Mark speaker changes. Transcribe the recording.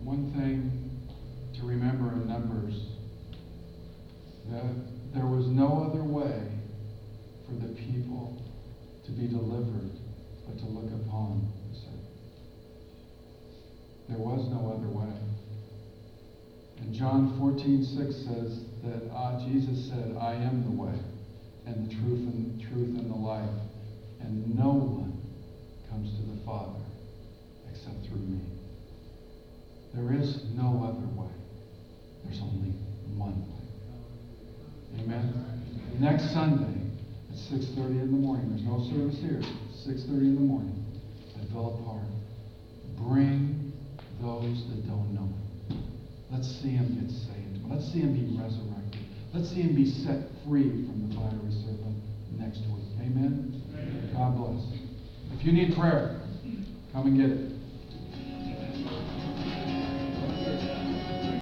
Speaker 1: One thing to remember in Numbers, that there was no other way for the people to be delivered but to look upon the serpent. There was no other way. And John 14:6 says that Jesus said, I am the way and the truth and the life, and no one comes to the Father except through me. There is no other way. There's only one way. Amen? Next Sunday at 6:30 in the morning. There's no service here. 6:30 in the morning at Villa Park. Bring those that don't know Him. Let's see them get saved. Let's see them be resurrected. Let's see them be set free from the fiery serpent next week. Amen? Amen. God bless. If you need prayer, come and get it.